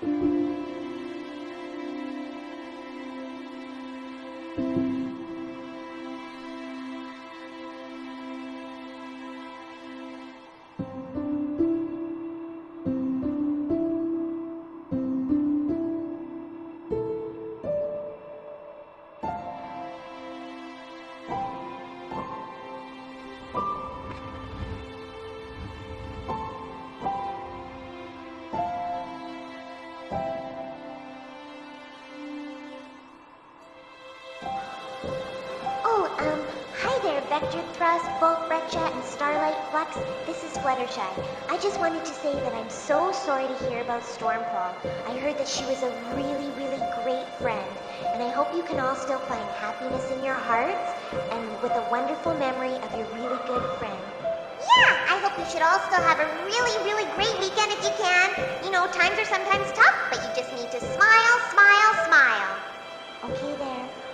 Hi there, Vector Thrust, Volt Breccia, and Starlight Flux. This is Fluttershy. I just wanted to say that I'm so sorry to hear about Stormfall. I heard that she was a really, really great friend, and I hope you can all still find happiness in your hearts, and with a wonderful memory of your really good friend. Yeah, I hope you should all still have a really, really great weekend if you can. You know, times are sometimes tough, but you just need to smile, smile, smile. Okay there.